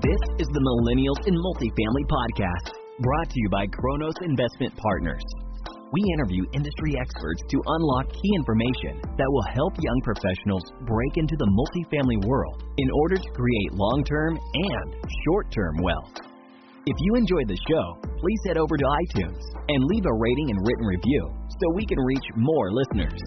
This is the Millennials in Multifamily Podcast, brought to you by Kronos Investment Partners. We interview industry experts to unlock key information that will help young professionals break into the multifamily world in order to create long-term and short-term wealth. If you enjoyed the show, please head over to iTunes and leave a rating and written review so we can reach more listeners.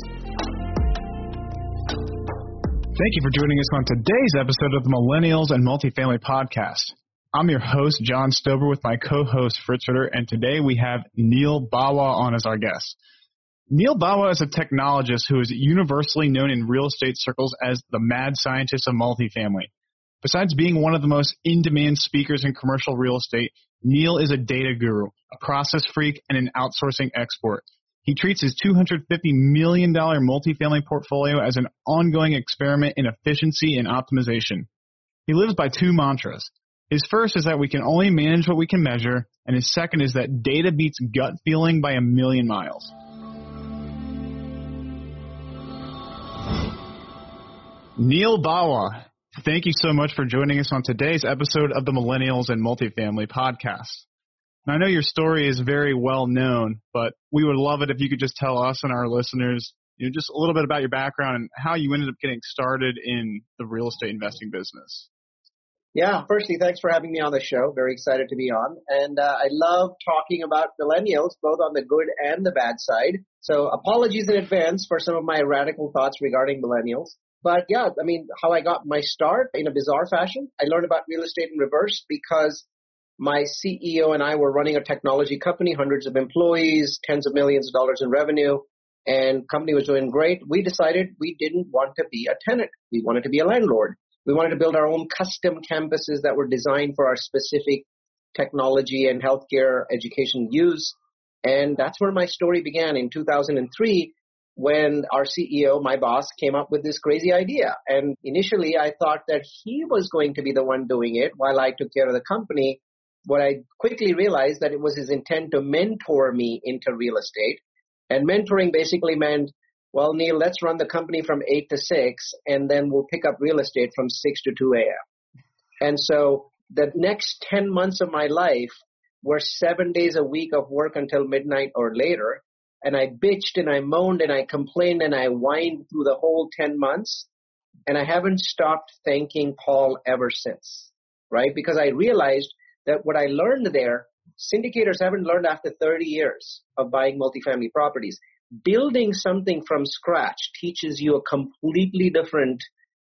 Thank you for joining us on today's episode of the Millennials and Multifamily Podcast. I'm your host, John Stover, with my co-host, Fritz Ritter, and today we have Neil Bawa on as our guest. Neil Bawa is a technologist who is universally known in real estate circles as the mad scientist of multifamily. Besides being one of the most in-demand speakers in commercial real estate, Neil is a data guru, a process freak, and an outsourcing expert. He treats his $250 million multifamily portfolio as an ongoing experiment in efficiency and optimization. He lives by two mantras. His first is that we can only manage what we can measure, and his second is that data beats gut feeling by a million miles. Neil Bawa, thank you so much for joining us on today's episode of the Millennials and Multifamily Podcast. I know your story is very well known, but we would love it if you could just tell us and our listeners, just a little bit about your background and how you ended up getting started in the real estate investing business. Yeah, firstly, thanks for having me on the show. Very excited to be on. And I love talking about millennials, both on the good and the bad side. So apologies in advance for some of my radical thoughts regarding millennials. But yeah, how I got my start in a bizarre fashion, I learned about real estate in reverse because my CEO and I were running a technology company, hundreds of employees, tens of millions of dollars in revenue, and company was doing great. We decided we didn't want to be a tenant. We wanted to be a landlord. We wanted to build our own custom campuses that were designed for our specific technology and healthcare education use. And that's where my story began in 2003 when our CEO, my boss, came up with this crazy idea. And initially I thought that he was going to be the one doing it while I took care of the company. What I quickly realized that it was his intent to mentor me into real estate. And mentoring basically meant, well, Neil, let's run the company from 8 to 6, and then we'll pick up real estate from 6 to 2 a.m. And so the next 10 months of my life were 7 days a week of work until midnight or later. And I bitched and I moaned and I complained and I whined through the whole 10 months. And I haven't stopped thanking Paul ever since, right? Because I realized that what I learned there, syndicators haven't learned after 30 years of buying multifamily properties. Building something from scratch teaches you a completely different,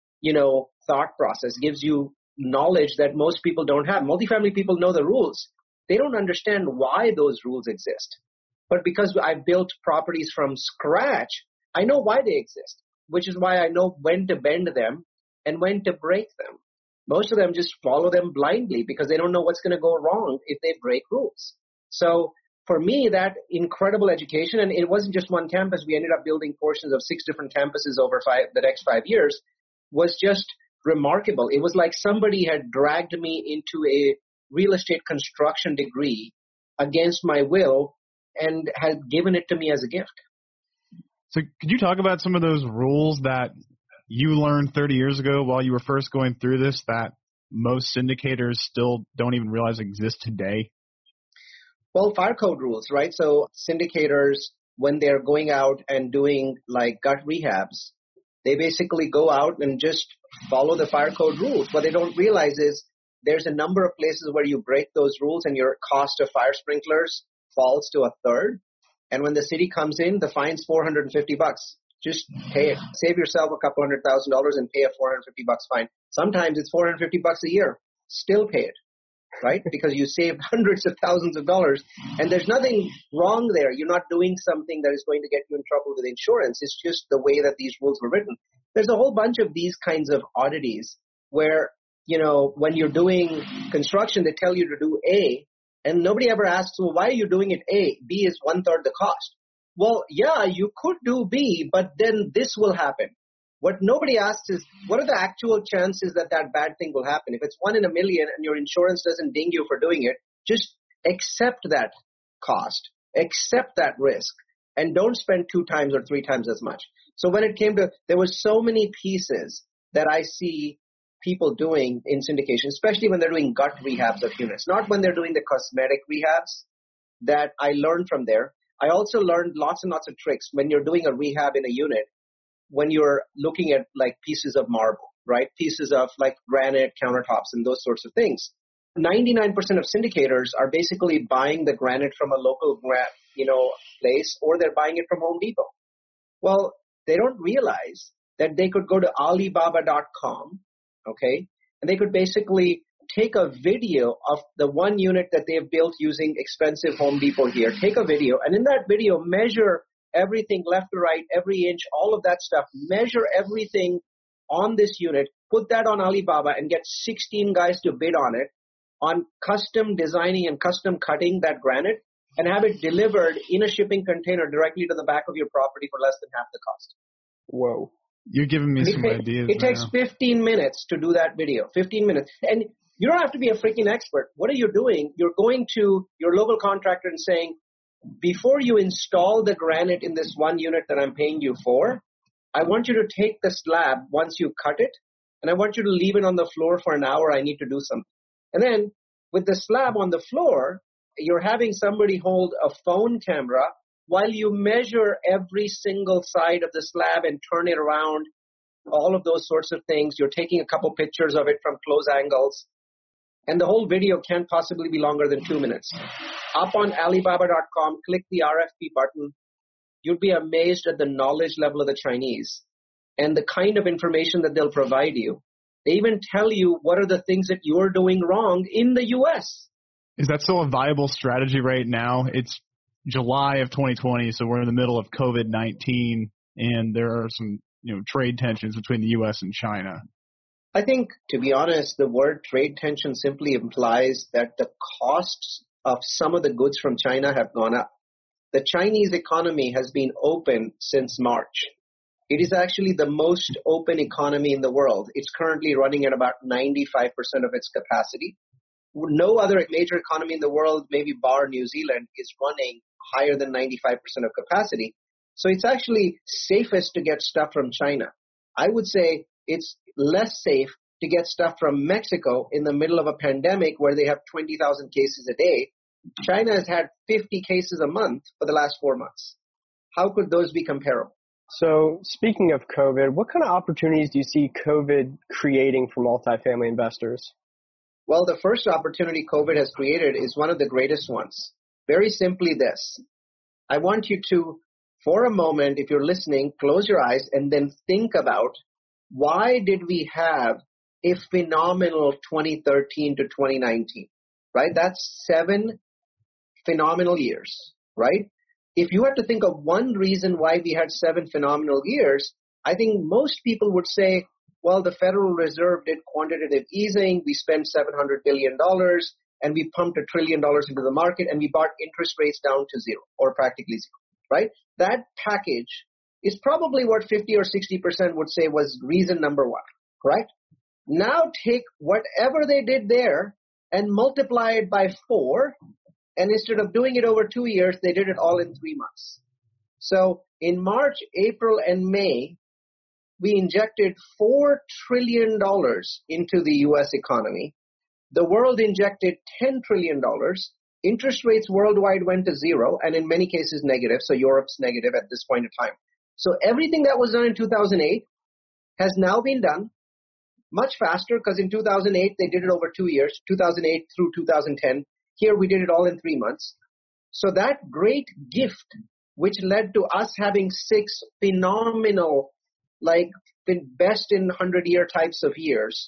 thought process, gives you knowledge that most people don't have. Multifamily people know the rules. They don't understand why those rules exist. But because I built properties from scratch, I know why they exist, which is why I know when to bend them and when to break them. Most of them just follow them blindly because they don't know what's going to go wrong if they break rules. So for me, that incredible education, and it wasn't just one campus. We ended up building portions of 6 different campuses over the next 5 years, was just remarkable. It was like somebody had dragged me into a real estate construction degree against my will and had given it to me as a gift. So could you talk about some of those rules that you learned 30 years ago while you were first going through this that most syndicators still don't even realize exist today? Well, fire code rules, right? So syndicators, when they're going out and doing like gut rehabs, they basically go out and just follow the fire code rules. What they don't realize is there's a number of places where you break those rules and your cost of fire sprinklers falls to a third. And when the city comes in, the fine's $450. Just pay it. Save yourself a couple $100,000 and pay a $450 fine. Sometimes it's $450 a year. Still pay it, right? Because you saved hundreds of thousands of dollars, and there's nothing wrong there. You're not doing something that is going to get you in trouble with insurance. It's just the way that these rules were written. There's a whole bunch of these kinds of oddities where, when you're doing construction, they tell you to do A, and nobody ever asks, well, why are you doing it A? B is 1/3 the cost. Well, yeah, you could do B, but then this will happen. What nobody asks is, what are the actual chances that that bad thing will happen? If it's 1 in a million and your insurance doesn't ding you for doing it, just accept that cost, accept that risk, and don't spend 2 times or 3 times as much. So when it came to, there were so many pieces that I see people doing in syndication, especially when they're doing gut rehabs of units, not when they're doing the cosmetic rehabs that I learned from there. I also learned lots and lots of tricks when you're doing a rehab in a unit, when you're looking at like pieces of marble, right? Pieces of like granite countertops and those sorts of things. 99% of syndicators are basically buying the granite from a local, place, or they're buying it from Home Depot. Well, they don't realize that they could go to Alibaba.com, okay, and they could basically take a video of the one unit that they've built using expensive Home Depot here, take a video, and in that video, measure everything left to right, every inch, all of that stuff, measure everything on this unit, put that on Alibaba and get 16 guys to bid on it, on custom designing and custom cutting that granite, and have it delivered in a shipping container directly to the back of your property for less than half the cost. Whoa. You're giving me some ideas. It takes 15 minutes to do that video, 15 minutes. And you don't have to be a freaking expert. What are you doing? You're going to your local contractor and saying, before you install the granite in this one unit that I'm paying you for, I want you to take the slab once you cut it, and I want you to leave it on the floor for an hour. I need to do something. And then with the slab on the floor, you're having somebody hold a phone camera while you measure every single side of the slab and turn it around, all of those sorts of things. You're taking a couple pictures of it from close angles. And the whole video can't possibly be longer than 2 minutes. Up on Alibaba.com, click the RFP button. You'd be amazed at the knowledge level of the Chinese and the kind of information that they'll provide you. They even tell you what are the things that you're doing wrong in the U.S. Is that still a viable strategy right now? It's July of 2020, so we're in the middle of COVID-19, and there are some trade tensions between the U.S. and China. I think, to be honest, the word trade tension simply implies that the costs of some of the goods from China have gone up. The Chinese economy has been open since March. It is actually the most open economy in the world. It's currently running at about 95% of its capacity. No other major economy in the world, maybe bar New Zealand, is running higher than 95% of capacity. So it's actually safest to get stuff from China. I would say it's less safe to get stuff from Mexico in the middle of a pandemic where they have 20,000 cases a day. China has had 50 cases a month for the last 4 months. How could those be comparable? So speaking of COVID, what kind of opportunities do you see COVID creating for multifamily investors? Well, the first opportunity COVID has created is one of the greatest ones. Very simply this. I want you to, for a moment, if you're listening, close your eyes and then think about why did we have a phenomenal 2013 to 2019, right? That's 7 phenomenal years, right? If you had to think of one reason why we had 7 phenomenal years, I think most people would say, well, the Federal Reserve did quantitative easing, we spent $700 billion, and we pumped $1 trillion into the market, and we brought interest rates down to zero, or practically zero, right? That package is probably what 50 or 60% would say was reason number one, correct? Now take whatever they did there and multiply it by 4, and instead of doing it over 2 years, they did it all in 3 months. So in March, April, and May, we injected $4 trillion into the U.S. economy. The world injected $10 trillion. Interest rates worldwide went to zero, and in many cases negative, so Europe's negative at this point in time. So everything that was done in 2008 has now been done much faster, because in 2008, they did it over 2 years, 2008 through 2010. Here we did it all in 3 months. So that great gift, which led to us having 6 phenomenal, like the best in 100-year types of years,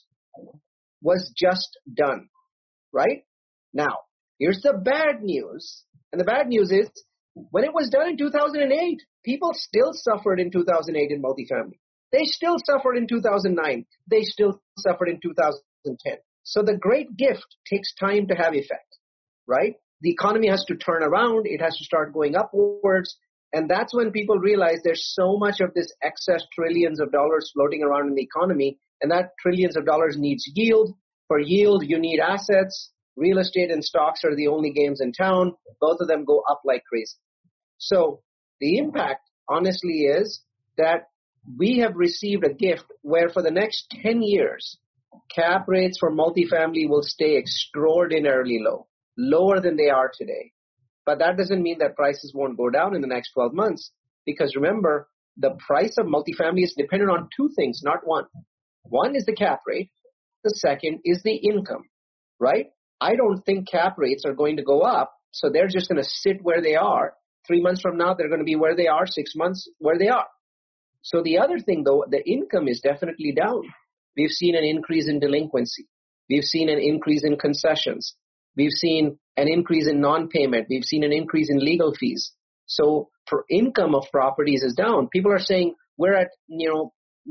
was just done, right? Now, here's the bad news. And the bad news is, when it was done in 2008, people still suffered in 2008 in multifamily. They still suffered in 2009. They still suffered in 2010. So the great gift takes time to have effect, right? The economy has to turn around. It has to start going upwards. And that's when people realize there's so much of this excess trillions of dollars floating around in the economy, and that trillions of dollars needs yield. For yield, you need assets. Real estate and stocks are the only games in town. Both of them go up like crazy. So the impact, honestly, is that we have received a gift where for the next 10 years, cap rates for multifamily will stay extraordinarily low, lower than they are today. But that doesn't mean that prices won't go down in the next 12 months. Because remember, the price of multifamily is dependent on two things, not one. One is the cap rate. The second is the income, right? I don't think cap rates are going to go up, so they're just going to sit where they are. 3 months from now, they're going to be where they are. 6 months, where they are. So the other thing, though, the income is definitely down. We've seen an increase in delinquency. We've seen an increase in concessions. We've seen an increase in non-payment. We've seen an increase in legal fees. So for income of properties is down. People are saying we're at, 95%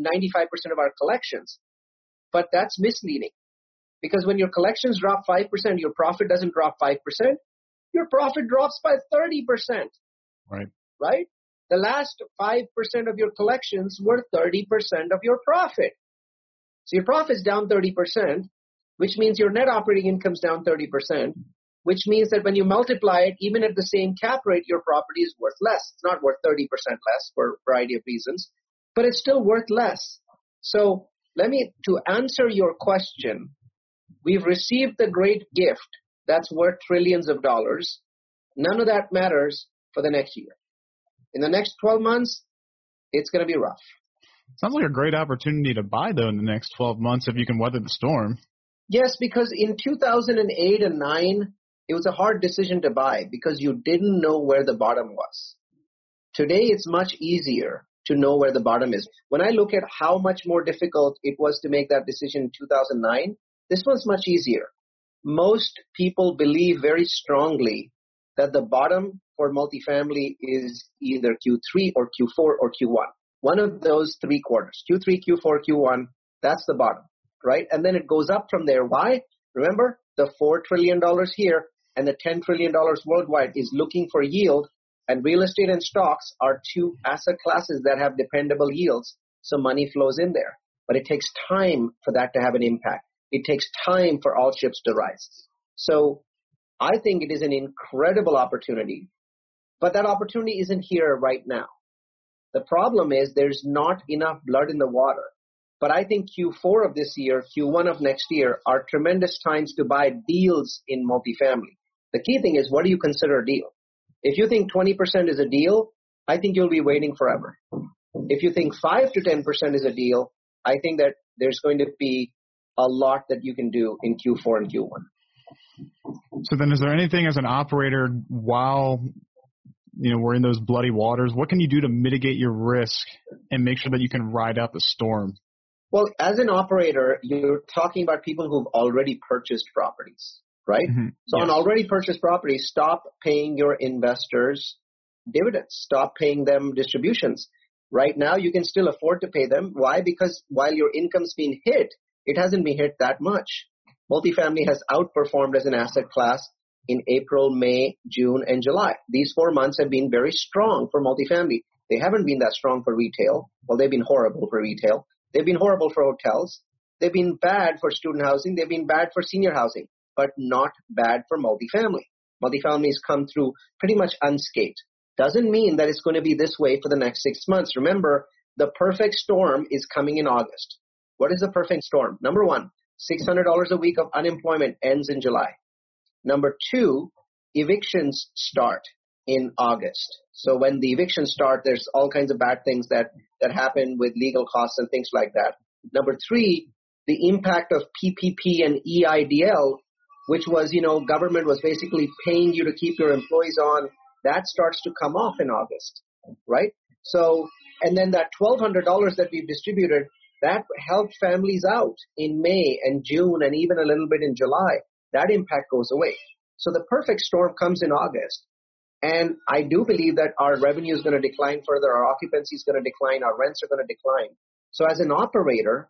of our collections. But that's misleading. Because when your collections drop 5%, your profit doesn't drop 5%. Your profit drops by 30%. Right. Right? The last 5% of your collections were 30% of your profit. So your profit's down 30%, which means your net operating income's down 30%, which means that when you multiply it, even at the same cap rate, your property is worth less. It's not worth 30% less for a variety of reasons, but it's still worth less. So to answer your question, we've received the great gift that's worth trillions of dollars. None of that matters for the next year. In the next 12 months, it's going to be rough. Sounds like a great opportunity to buy, though, in the next 12 months if you can weather the storm. Yes, because in 2008 and 9, it was a hard decision to buy because you didn't know where the bottom was. Today, it's much easier to know where the bottom is. When I look at how much more difficult it was to make that decision in 2009, this one's much easier. Most people believe very strongly that the bottom for multifamily is either Q3 or Q4 or Q1. One of those 3 quarters, Q3, Q4, Q1, that's the bottom, right? And then it goes up from there. Why? Remember, the $4 trillion here and the $10 trillion worldwide is looking for yield, and real estate and stocks are 2 asset classes that have dependable yields, so money flows in there. But it takes time for that to have an impact. It takes time for all ships to rise. So I think it is an incredible opportunity, but that opportunity isn't here right now. The problem is there's not enough blood in the water. But I think Q4 of this year, Q1 of next year are tremendous times to buy deals in multifamily. The key thing is, what do you consider a deal? If you think 20% is a deal, I think you'll be waiting forever. If you think 5 to 10% is a deal, I think that there's going to be a lot that you can do in Q4 and Q1. So then is there anything as an operator while we're in those bloody waters, what can you do to mitigate your risk and make sure that you can ride out the storm? Well, as an operator, you're talking about people who've already purchased properties, right? Mm-hmm. So yes. On already purchased properties, stop paying your investors dividends. Stop paying them distributions. Right now, you can still afford to pay them. Why? Because while your income's been hit, it hasn't been hit that much. Multifamily has outperformed as an asset class in April, May, June, and July. These 4 months have been very strong for multifamily. They haven't been that strong for retail. Well, they've been horrible for retail. They've been horrible for hotels. They've been bad for student housing. They've been bad for senior housing, but not bad for multifamily. Multifamily has come through pretty much unscathed. Doesn't mean that it's going to be this way for the next 6 months. Remember, the perfect storm is coming in August. What is the perfect storm? Number 1, $600 a week of unemployment ends in July. Number 2, evictions start in August. So when the evictions start, there's all kinds of bad things that happen with legal costs and things like that. Number 3, the impact of PPP and EIDL, which was, government was basically paying you to keep your employees on, that starts to come off in August, right? So, and then that $1,200 that we've distributed, that helped families out in May and June and even a little bit in July. That impact goes away. So the perfect storm comes in August. And I do believe that our revenue is going to decline further. Our occupancy is going to decline. Our rents are going to decline. So as an operator,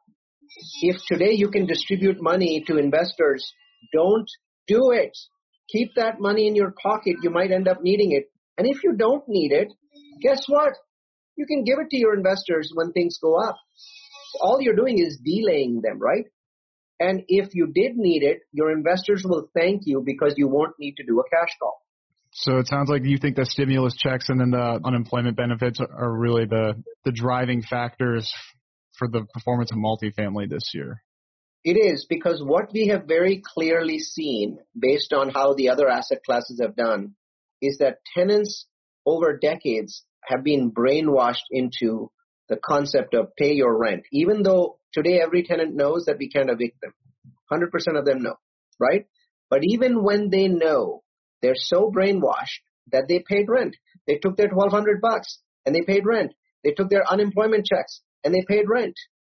if today you can distribute money to investors, don't do it. Keep that money in your pocket. You might end up needing it. And if you don't need it, guess what? You can give it to your investors when things go up. All you're doing is delaying them, right? And if you did need it, your investors will thank you because you won't need to do a cash call. So it sounds like you think the stimulus checks and then the unemployment benefits are really the driving factors for the performance of multifamily this year. It is, because what we have very clearly seen based on how the other asset classes have done is that tenants over decades have been brainwashed into the concept of pay your rent, even though today every tenant knows that we can't evict them. 100% of them know, right? But even when they know, they're so brainwashed that they paid rent. They took their $1,200 and they paid rent. They took their unemployment checks and they paid rent.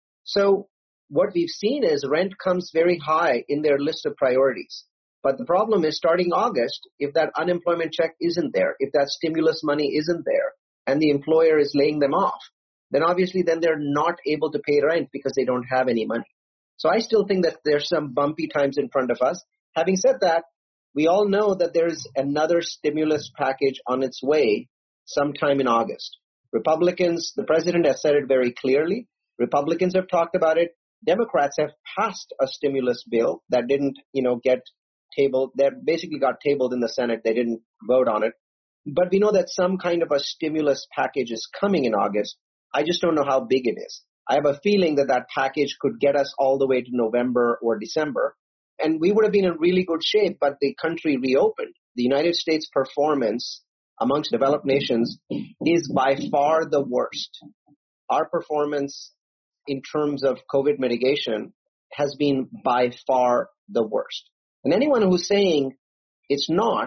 So what we've seen is rent comes very high in their list of priorities. But the problem is, starting August, if that unemployment check isn't there, if that stimulus money isn't there, and the employer is laying them off, then obviously then they're not able to pay rent because they don't have any money. So I still think that there's some bumpy times in front of us. Having said that, we all know that there's another stimulus package on its way sometime in August. Republicans, the president has said it very clearly. Republicans have talked about it. Democrats have passed a stimulus bill that didn't, get tabled. That basically got tabled in the Senate. They didn't vote on it. But we know that some kind of a stimulus package is coming in August. I just don't know how big it is. I have a feeling that that package could get us all the way to November or December. And we would have been in really good shape, but the country reopened. The United States performance amongst developed nations is by far the worst. Our performance in terms of COVID mitigation has been by far the worst. And anyone who's saying it's not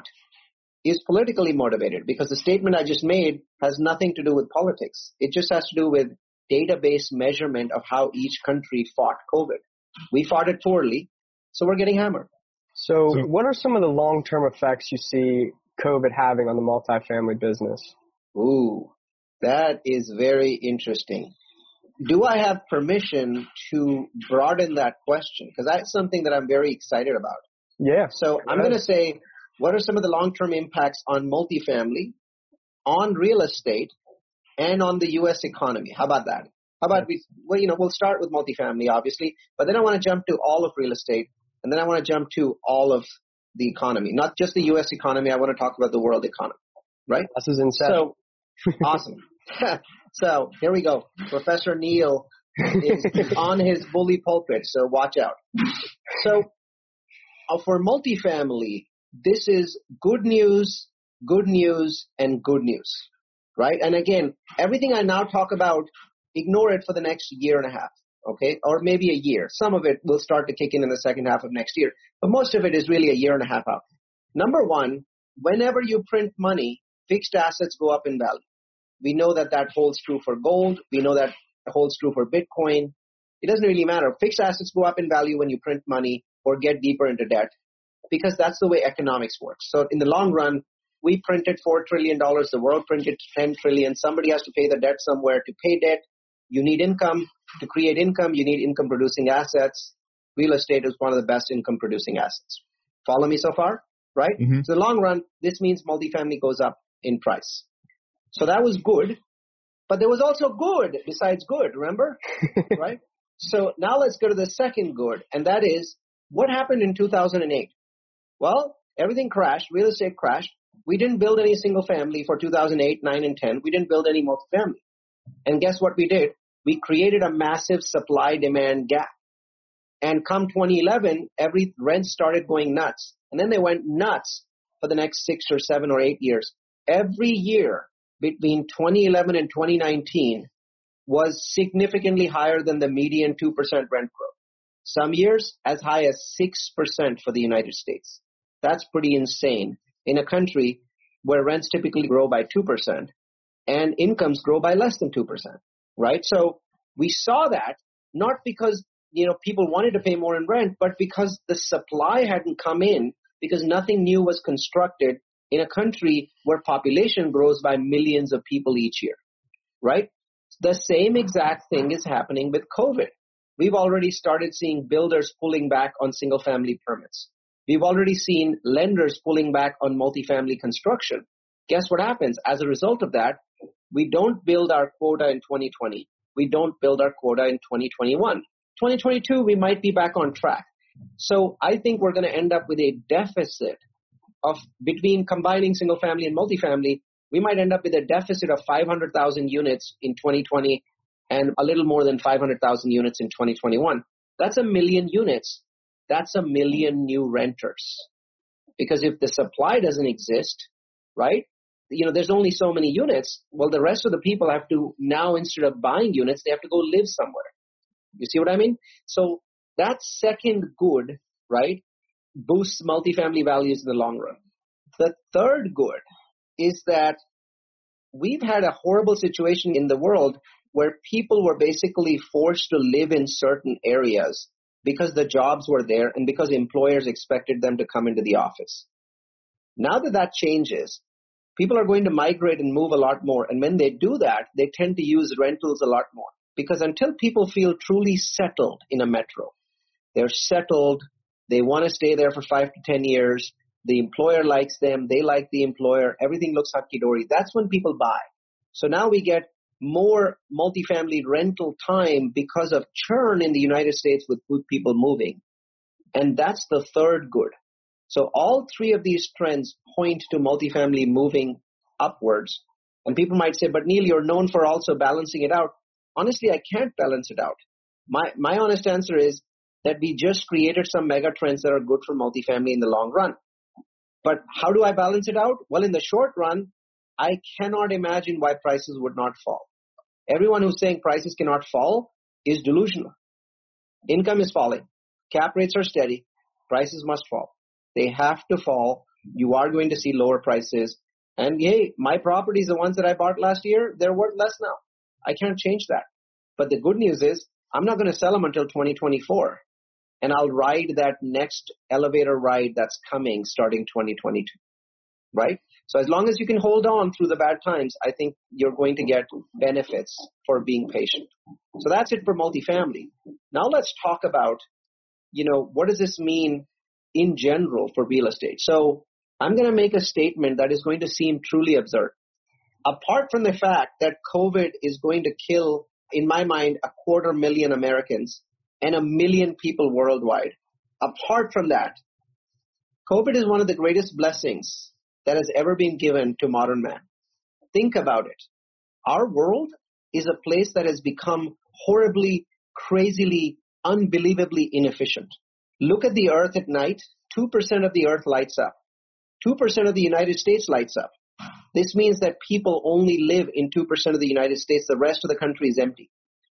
is politically motivated, because the statement I just made has nothing to do with politics. It just has to do with database measurement of how each country fought COVID. We fought it poorly, so we're getting hammered. So what are some of the long-term effects you see COVID having on the multifamily business? Ooh, that is very interesting. Do I have permission to broaden that question? Because that's something that I'm very excited about. Yeah. So I'm going to say, what are some of the long-term impacts on multifamily, on real estate, and on the U.S. economy? How about that? How about we'll start with multifamily, obviously, but then I want to jump to all of real estate, and then I want to jump to all of the economy, not just the U.S. economy. I want to talk about the world economy, right? This is insane. So, awesome. So here we go. Professor Neil is on his bully pulpit, so watch out. So for multifamily, this is good news, and good news, right? And again, everything I now talk about, ignore it for the next year and a half, okay? Or maybe a year. Some of it will start to kick in the second half of next year, but most of it is really a year and a half out. Number one, whenever you print money, fixed assets go up in value. We know that holds true for gold. We know that holds true for Bitcoin. It doesn't really matter. Fixed assets go up in value when you print money or get deeper into debt, because that's the way economics works. So in the long run, we printed $4 trillion. The world printed $10 trillion. Somebody has to pay the debt somewhere. To pay debt, you need income. To create income, you need income-producing assets. Real estate is one of the best income-producing assets. Follow me so far? Right? Mm-hmm. So in the long run, this means multifamily goes up in price. So that was good, but there was also good besides good, remember? Right? So now let's go to the second good, and that is, what happened in 2008? Well, everything crashed, real estate crashed. We didn't build any single family for 2008, 9, and 10. We didn't build any multifamily. And guess what we did? We created a massive supply-demand gap. And come 2011, every rent started going nuts. And then they went nuts for the next 6 or 7 or 8 years. Every year between 2011 and 2019 was significantly higher than the median 2% rent growth. Some years as high as 6% for the United States. That's pretty insane in a country where rents typically grow by 2% and incomes grow by less than 2%, right? So we saw that not because, people wanted to pay more in rent, but because the supply hadn't come in, because nothing new was constructed in a country where population grows by millions of people each year, right? The same exact thing is happening with COVID. We've already started seeing builders pulling back on single-family permits. We've already seen lenders pulling back on multifamily construction. Guess what happens? As a result of that, we don't build our quota in 2020. We don't build our quota in 2021. 2022, we might be back on track. So I think we're going to end up with a deficit of between combining single-family and multifamily. We might end up with a deficit of 500,000 units in 2020 and a little more than 500,000 units in 2021. That's 1 million units. That's 1 million new renters. Because if the supply doesn't exist, right, there's only so many units. Well, the rest of the people have to now, instead of buying units, they have to go live somewhere. You see what I mean? So that second good, right, boosts multifamily values in the long run. The third good is that we've had a horrible situation in the world where people were basically forced to live in certain areas because the jobs were there and because employers expected them to come into the office. Now that changes, people are going to migrate and move a lot more. And when they do that, they tend to use rentals a lot more. Because until people feel truly settled in a metro, they're settled, they want to stay there for 5 to 10 years, the employer likes them, they like the employer, everything looks hunky-dory, that's when people buy. So now we get more multifamily rental time because of churn in the United States with people moving. And that's the third good. So all three of these trends point to multifamily moving upwards. And people might say, but Neil, you're known for also balancing it out. Honestly, I can't balance it out. My honest answer is that we just created some mega trends that are good for multifamily in the long run. But how do I balance it out? Well, in the short run, I cannot imagine why prices would not fall. Everyone who's saying prices cannot fall is delusional. Income is falling. Cap rates are steady. Prices must fall. They have to fall. You are going to see lower prices. And hey, my properties, the ones that I bought last year, they're worth less now. I can't change that. But the good news is I'm not going to sell them until 2024. And I'll ride that next elevator ride that's coming starting 2022. Right? So as long as you can hold on through the bad times, I think you're going to get benefits for being patient. So that's it for multifamily. Now let's talk about, what does this mean in general for real estate? So I'm going to make a statement that is going to seem truly absurd. Apart from the fact that COVID is going to kill, in my mind, 250,000 Americans and 1 million people worldwide. Apart from that, COVID is one of the greatest blessings that has ever been given to modern man. Think about it. Our world is a place that has become horribly, crazily, unbelievably inefficient. Look at the earth at night. 2% of the earth lights up. 2% of the United States lights up. This means that people only live in 2% of the United States. The rest of the country is empty.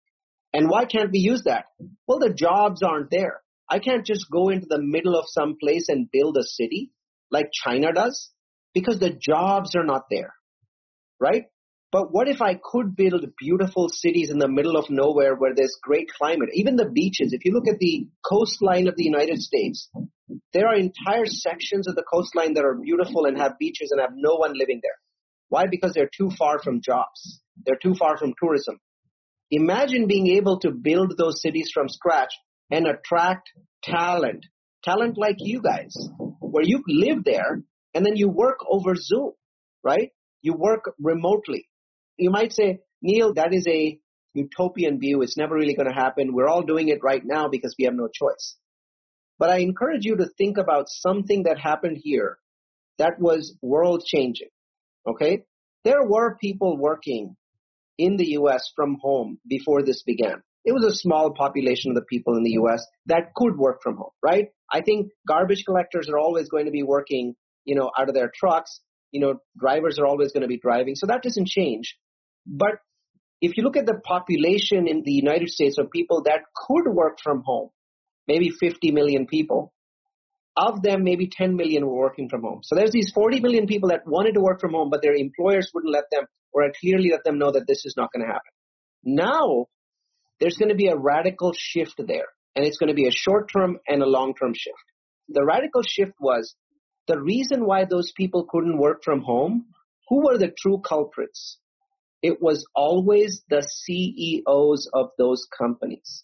And why can't we use that? Well, the jobs aren't there. I can't just go into the middle of some place and build a city like China does because the jobs are not there, right? But what if I could build beautiful cities in the middle of nowhere where there's great climate? Even the beaches, if you look at the coastline of the United States, there are entire sections of the coastline that are beautiful and have beaches and have no one living there. Why? Because they're too far from jobs. They're too far from tourism. Imagine being able to build those cities from scratch and attract talent like you guys, where you live there and then you work over Zoom, right? You work remotely. You might say, Neil, that is a utopian view. It's never really going to happen. We're all doing it right now because we have no choice. But I encourage you to think about something that happened here that was world changing. Okay? There were people working in the U.S. from home before this began. It was a small population of the people in the U.S. that could work from home, right? I think garbage collectors are always going to be working, out of their trucks. Drivers are always going to be driving. So that doesn't change. But if you look at the population in the United States of people that could work from home, maybe 50 million people, of them, maybe 10 million were working from home. So there's these 40 million people that wanted to work from home, but their employers wouldn't let them or clearly let them know that this is not going to happen. Now, there's going to be a radical shift there, and it's going to be a short-term and a long-term shift. The radical shift was the reason why those people couldn't work from home. Who were the true culprits? It was always the CEOs of those companies.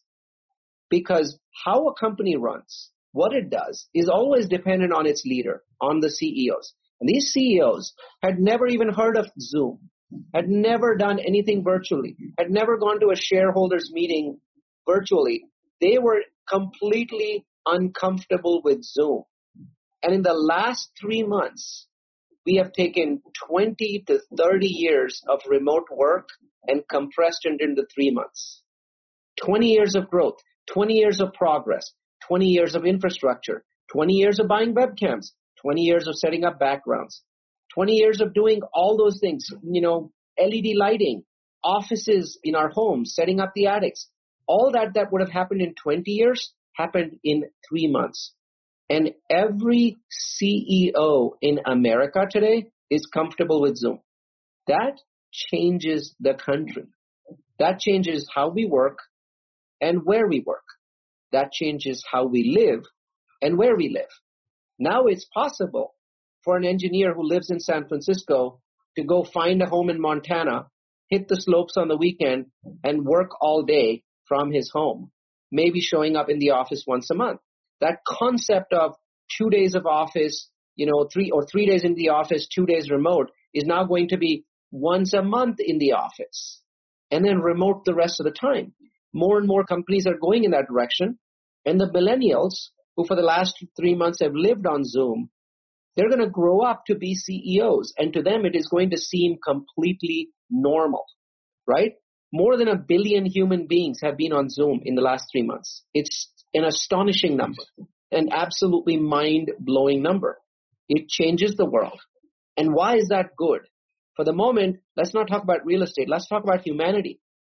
Because how a company runs, what it does, is always dependent on its leader, on the CEOs. And these CEOs had never even heard of Zoom, had never done anything virtually, had never gone to a shareholders meeting virtually. They were completely uncomfortable with Zoom. And in the last 3 months, we have taken 20 to 30 years of remote work and compressed it into 3 months. 20 years of growth. 20 years of progress, 20 years of infrastructure, 20 years of buying webcams, 20 years of setting up backgrounds, 20 years of doing all those things, LED lighting, offices in our homes, setting up the attics. All that would have happened in 20 years happened in 3 months. And every CEO in America today is comfortable with Zoom. That changes the country. That changes how we work and where we work. That changes how we live and where we live. Now it's possible for an engineer who lives in San Francisco to go find a home in Montana, hit the slopes on the weekend, and work all day from his home, maybe showing up in the office once a month. That concept of 2 days of office, 3 days in the office, 2 days remote is now going to be once a month in the office and then remote the rest of the time. More and more companies are going in that direction. And the millennials, who for the last 3 months have lived on Zoom, they're going to grow up to be CEOs. And to them, it is going to seem completely normal, right? More than 1 billion human beings have been on Zoom in the last 3 months. It's an astonishing number, an absolutely mind-blowing number. It changes the world. And why is that good? For the moment, let's not talk about real estate. Let's talk about humanity.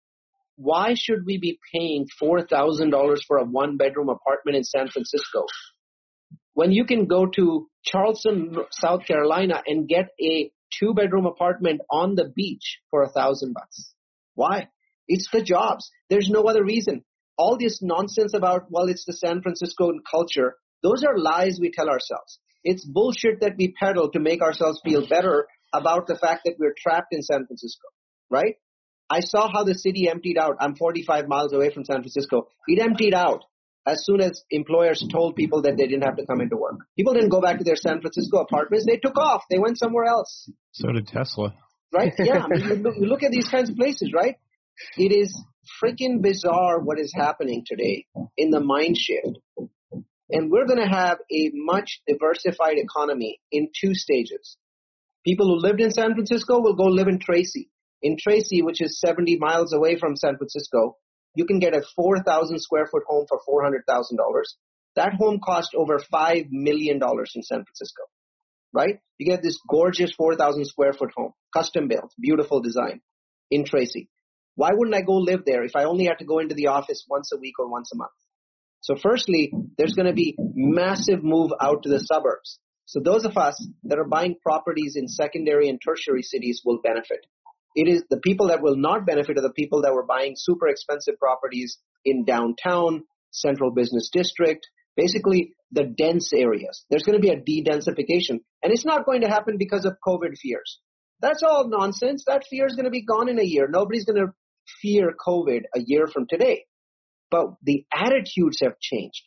Why should we be paying $4,000 for a one-bedroom apartment in San Francisco when you can go to Charleston, South Carolina and get a 2-bedroom apartment on the beach for $1,000? Why? It's the jobs. There's no other reason. All this nonsense about, it's the San Francisco culture, those are lies we tell ourselves. It's bullshit that we peddle to make ourselves feel better about the fact that we're trapped in San Francisco, right? I saw how the city emptied out. I'm 45 miles away from San Francisco. It emptied out as soon as employers told people that they didn't have to come into work. People didn't go back to their San Francisco apartments. They took off. They went somewhere else. So did Tesla. Right? Yeah. You look at these kinds of places, right? It is freaking bizarre what is happening today in the mind shift. And we're going to have a much diversified economy in 2 stages. People who lived in San Francisco will go live in Tracy. In Tracy, which is 70 miles away from San Francisco, you can get a 4,000 square foot home for $400,000. That home cost over $5 million in San Francisco, right? You get this gorgeous 4,000 square foot home, custom built, beautiful design in Tracy. Why wouldn't I go live there if I only had to go into the office once a week or once a month? So firstly, there's going to be massive move out to the suburbs. So those of us that are buying properties in secondary and tertiary cities will benefit. It is the people that will not benefit are the people that were buying super expensive properties in downtown, central business district, basically the dense areas. There's going to be a de-densification. And it's not going to happen because of COVID fears. That's all nonsense. That fear is going to be gone in a year. Nobody's going to fear COVID a year from today. But the attitudes have changed.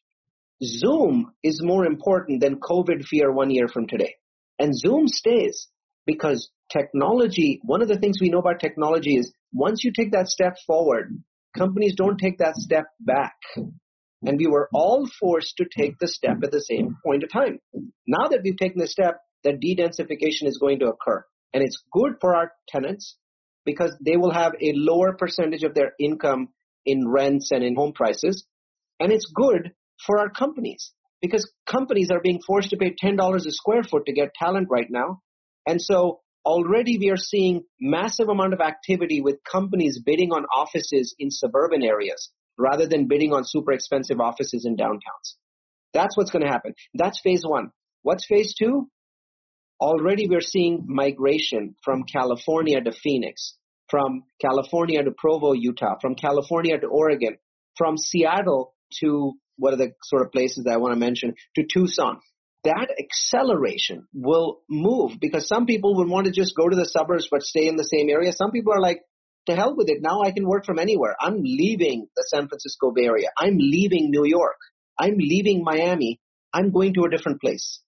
Zoom is more important than COVID fear 1 year from today. And Zoom stays because technology, one of the things we know about technology is once you take that step forward, companies don't take that step back. And we were all forced to take the step at the same point of time. Now that we've taken the step, the de-densification is going to occur. And it's good for our tenants because they will have a lower percentage of their income in rents and in home prices. And it's good for our companies because companies are being forced to pay $10 a square foot to get talent right now. And so already we are seeing massive amount of activity with companies bidding on offices in suburban areas rather than bidding on super expensive offices in downtowns. That's what's going to happen. That's phase 1. What's phase 2? Already we're seeing migration from California to Phoenix, from California to Provo, Utah, from California to Oregon, from Seattle to what are the sort of places that I want to mention, to Tucson. That acceleration will move because some people would want to just go to the suburbs but stay in the same area. Some people are like, to hell with it. Now I can work from anywhere. I'm leaving the San Francisco Bay Area. I'm leaving New York. I'm leaving Miami. I'm going to a different place.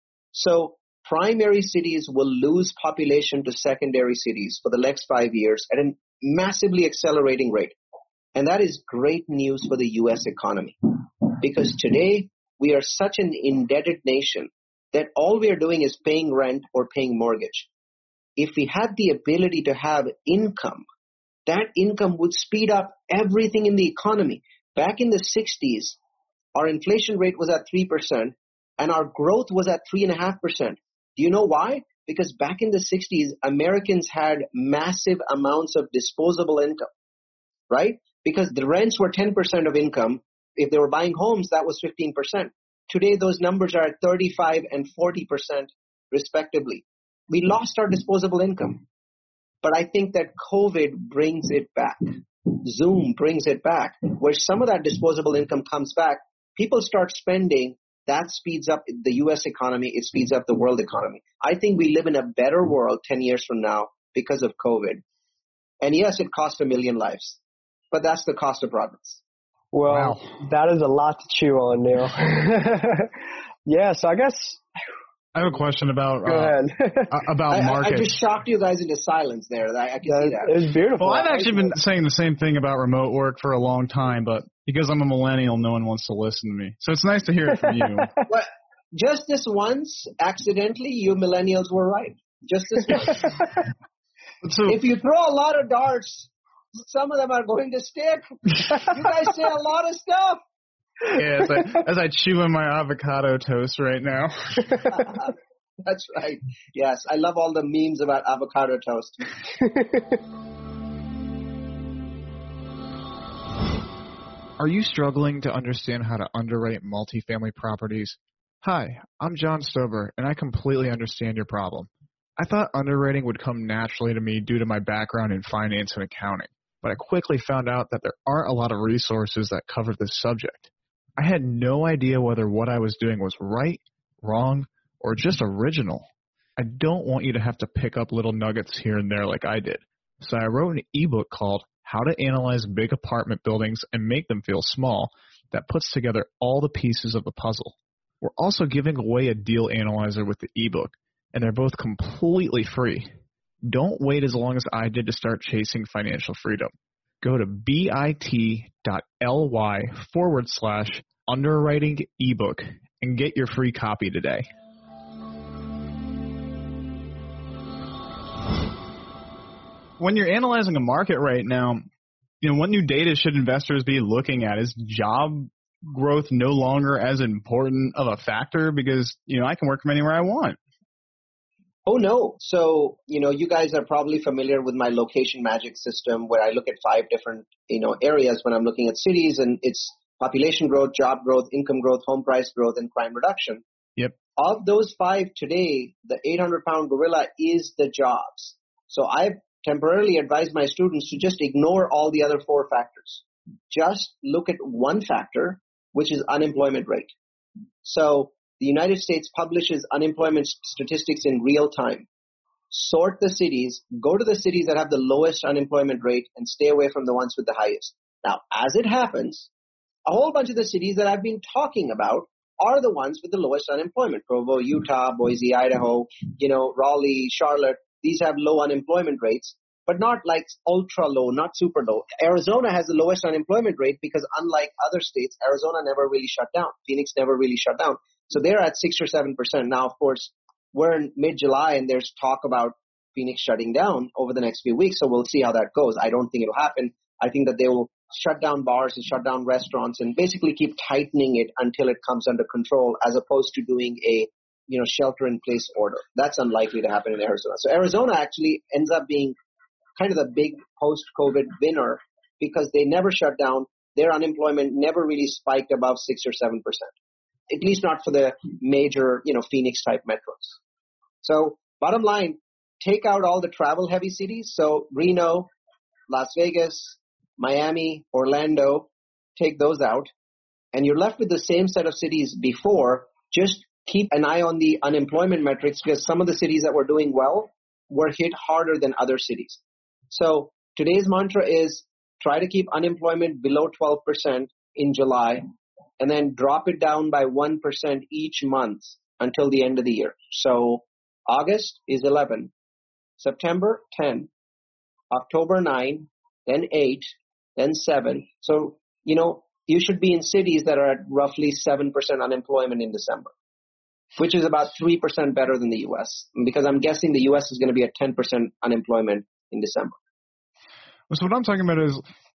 So primary cities will lose population to secondary cities for the next 5 years at a massively accelerating rate. And that is great news for the U.S. economy because today we are such an indebted nation that all we are doing is paying rent or paying mortgage. If we had the ability to have income, that income would speed up everything in the economy. Back in the 60s, our inflation rate was at 3% and our growth was at 3.5%. Do you know why? Because back in the 60s, Americans had massive amounts of disposable income, right? Because the rents were 10% of income. If they were buying homes, that was 15%. Today, those numbers are at 35 and 40% respectively. We lost our disposable income. But I think that COVID brings it back. Zoom brings it back, where some of that disposable income comes back. People start spending. That speeds up the U.S. economy. It speeds up the world economy. I think we live in a better world 10 years from now because of COVID. And yes, it cost 1 million lives, but that's the cost of progress. Well, wow. That is a lot to chew on, Neil. Yeah, so I guess I have a question about Go ahead. About markets. I just shocked you guys into silence there. I can see that. It was beautiful. Well, I've actually been saying the same thing about remote work for a long time, but because I'm a millennial, no one wants to listen to me. So it's nice to hear it from you. Well, just this once, accidentally, you millennials were right. Just this once. So, if you throw a lot of darts, some of them are going to stick. You guys say a lot of stuff. Yeah, as I chew on my avocado toast right now. That's right. Yes, I love all the memes about avocado toast. Are you struggling to understand how to underwrite multifamily properties? Hi, I'm John Stober, and I completely understand your problem. I thought underwriting would come naturally to me due to my background in finance and accounting, but I quickly found out that there aren't a lot of resources that cover this subject. I had no idea whether what I was doing was right, wrong, or just original. I don't want you to have to pick up little nuggets here and there like I did. So I wrote an ebook called How to Analyze Big Apartment Buildings and Make Them Feel Small that puts together all the pieces of the puzzle. We're also giving away a deal analyzer with the ebook, and they're both completely free. Don't wait as long as I did to start chasing financial freedom. Go to bit.ly/underwriting ebook and get your free copy today. When you're analyzing a market right now, what new data should investors be looking at? Is job growth no longer as important of a factor because, I can work from anywhere I want? Oh, no. So, you guys are probably familiar with my location magic system where I look at 5 different, areas when I'm looking at cities, and it's population growth, job growth, income growth, home price growth, and crime reduction. Yep. Of those 5 today, the 800-pound gorilla is the jobs. So I've temporarily advised my students to just ignore all the other 4 factors. Just look at one factor, which is unemployment rate. So the United States publishes unemployment statistics in real time. Sort the cities, go to the cities that have the lowest unemployment rate, and stay away from the ones with the highest. Now, as it happens, a whole bunch of the cities that I've been talking about are the ones with the lowest unemployment. Provo, Utah, Boise, Idaho, Raleigh, Charlotte. These have low unemployment rates, but not like ultra low, not super low. Arizona has the lowest unemployment rate because unlike other states, Arizona never really shut down. Phoenix never really shut down. So they're at 6 or 7%. Now, of course, we're in mid-July and there's talk about Phoenix shutting down over the next few weeks. So we'll see how that goes. I don't think it'll happen. I think that they will shut down bars and shut down restaurants and basically keep tightening it until it comes under control, as opposed to doing a shelter-in-place order. That's unlikely to happen in Arizona. So Arizona actually ends up being kind of the big post-COVID winner because they never shut down. Their unemployment never really spiked above 6 or 7%. At least not for the major, Phoenix-type metros. So bottom line, take out all the travel-heavy cities. So Reno, Las Vegas, Miami, Orlando, take those out. And you're left with the same set of cities before. Just keep an eye on the unemployment metrics because some of the cities that were doing well were hit harder than other cities. So today's mantra is try to keep unemployment below 12% in July and then drop it down by 1% each month until the end of the year. So August is 11, September 10, October 9, then 8, then 7. So, you should be in cities that are at roughly 7% unemployment in December, which is about 3% better than the U.S. because I'm guessing the U.S. is going to be at 10% unemployment in December. So what I'm talking about is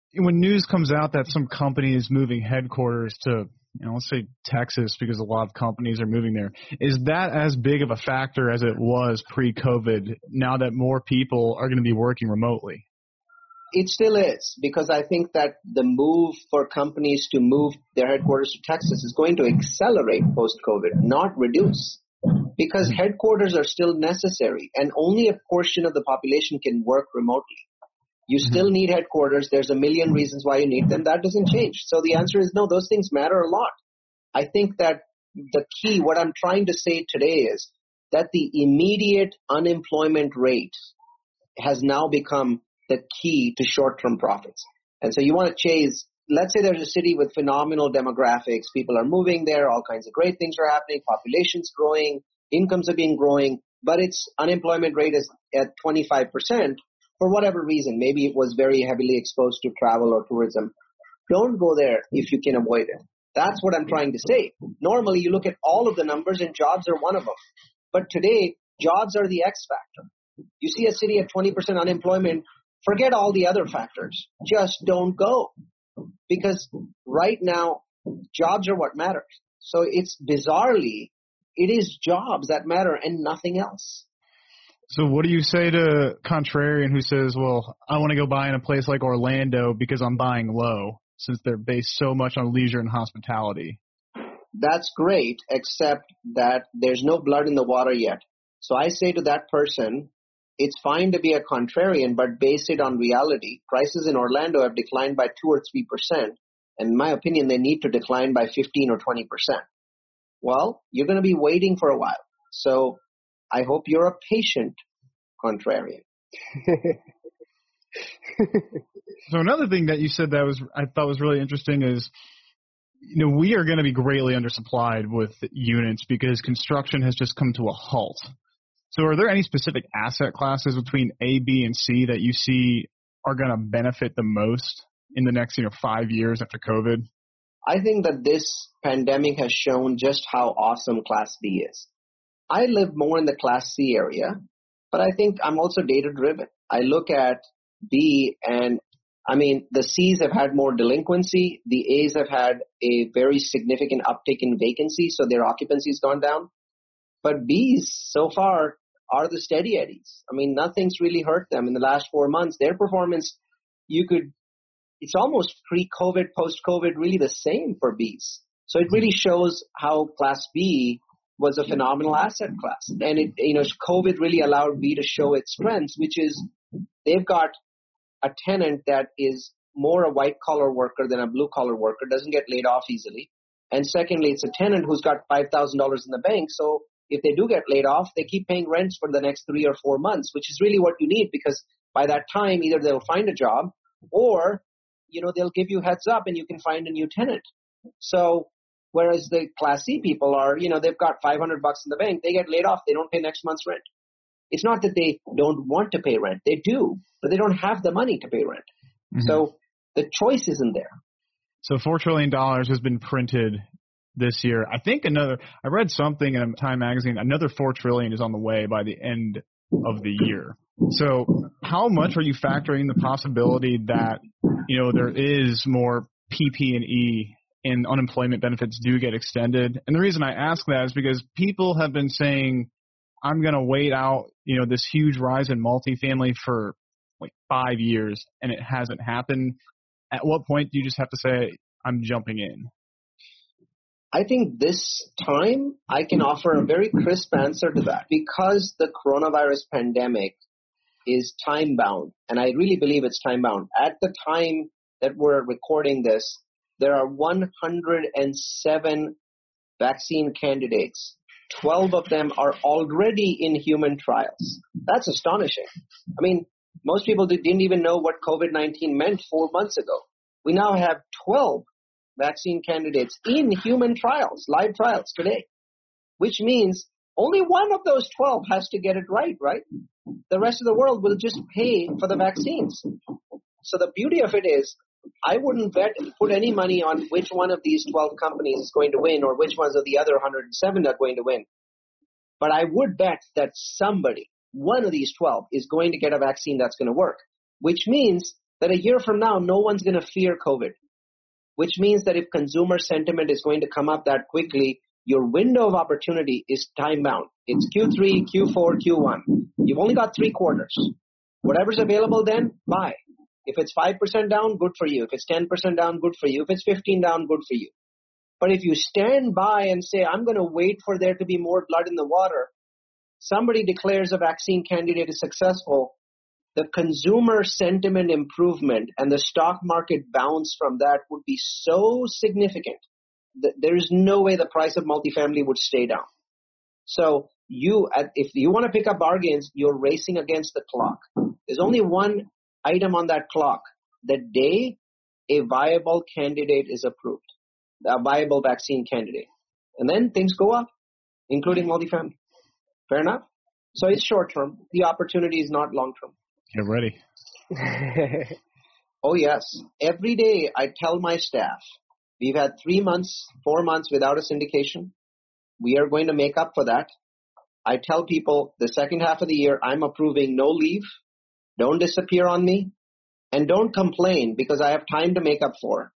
when news comes out that some company is moving headquarters to, let's say Texas, because a lot of companies are moving there, is that as big of a factor as it was pre-COVID now that more people are going to be working remotely? It still is, because I think that the move for companies to move their headquarters to Texas is going to accelerate post-COVID, not reduce, because headquarters are still necessary and only a portion of the population can work remotely. You still need headquarters. There's a million reasons why you need them. That doesn't change. So the answer is no, those things matter a lot. I think that the key, what I'm trying to say today is that the immediate unemployment rate has now become the key to short-term profits. And so you want to chase, let's say there's a city with phenomenal demographics. People are moving there. All kinds of great things are happening. Population's growing. Incomes are being growing. But its unemployment rate is at 25%. For whatever reason, maybe it was very heavily exposed to travel or tourism. Don't go there if you can avoid it. That's what I'm trying to say. Normally, you look at all of the numbers and jobs are one of them. But today, jobs are the X factor. You see a city at 20% unemployment, forget all the other factors. Just don't go. Because right now, jobs are what matters. So it's bizarrely, it is jobs that matter and nothing else. So what do you say to contrarian who says, well, I want to go buy in a place like Orlando because I'm buying low, since they're based so much on leisure and hospitality? That's great, except that there's no blood in the water yet. So I say to that person, it's fine to be a contrarian, but base it on reality. Prices in Orlando have declined by 2 or 3%. And in my opinion, they need to decline by 15 or 20%. Well, you're going to be waiting for a while. So I hope you're a patient contrarian. So another thing that you said that I thought was really interesting is, we are going to be greatly undersupplied with units because construction has just come to a halt. So are there any specific asset classes between A, B, and C that you see are going to benefit the most in the next 5 years after COVID? I think that this pandemic has shown just how awesome Class B is. I live more in the Class C area, but I think I'm also data-driven. I look at B and, the Cs have had more delinquency. The As have had a very significant uptick in vacancy, so their occupancy's gone down. But Bs, so far, are the steady eddies. Nothing's really hurt them in the last 4 months. Their performance, it's almost pre-COVID, post-COVID, really the same for Bs. So it really shows how Class B was a phenomenal asset class. And COVID really allowed B to show its strengths, which is they've got a tenant that is more a white-collar worker than a blue-collar worker, doesn't get laid off easily. And secondly, it's a tenant who's got $5,000 in the bank. So if they do get laid off, they keep paying rents for the next 3 or 4 months, which is really what you need, because by that time, either they'll find a job or, they'll give you heads up and you can find a new tenant. So whereas the Class C people are, they've got $500 in the bank, they get laid off, they don't pay next month's rent. It's not that they don't want to pay rent. They do, but they don't have the money to pay rent. Mm-hmm. So the choice isn't there. So $4 trillion has been printed this year. I think I read something in Time magazine, another $4 trillion is on the way by the end of the year. So how much are you factoring the possibility that, there is more PP&E and unemployment benefits do get extended? And the reason I ask that is because people have been saying, I'm going to wait out, this huge rise in multifamily for like 5 years, and it hasn't happened. At what point do you just have to say, I'm jumping in? I think this time I can offer a very crisp answer to that, because the coronavirus pandemic is time-bound, and I really believe it's time-bound. At the time that we're recording this, there are 107 vaccine candidates. 12 of them are already in human trials. That's astonishing. Most people didn't even know what COVID-19 meant 4 months ago. We now have 12 vaccine candidates in human trials, live trials today, which means only one of those 12 has to get it right? The rest of the world will just pay for the vaccines. So the beauty of it is, I wouldn't put any money on which one of these 12 companies is going to win or which ones of the other 107 are going to win. But I would bet that somebody, one of these 12, is going to get a vaccine that's going to work, which means that a year from now, no one's going to fear COVID, which means that if consumer sentiment is going to come up that quickly, your window of opportunity is time bound. It's Q3, Q4, Q1. You've only got 3 quarters. Whatever's available then, buy. If it's 5% down, good for you. If it's 10% down, good for you. If it's 15% down, good for you. But if you stand by and say, I'm going to wait for there to be more blood in the water, somebody declares a vaccine candidate is successful, the consumer sentiment improvement and the stock market bounce from that would be so significant that there is no way the price of multifamily would stay down. So if you want to pick up bargains, you're racing against the clock. There's only one item on that clock: the day a viable candidate is approved, a viable vaccine candidate. And then things go up, including multifamily. Fair enough? So it's short term. The opportunity is not long term. Get ready. Oh, yes. Every day I tell my staff, we've had 4 months without a syndication. We are going to make up for that. I tell people the second half of the year, I'm approving no leave. Don't disappear on me. And don't complain because I have time to make up for.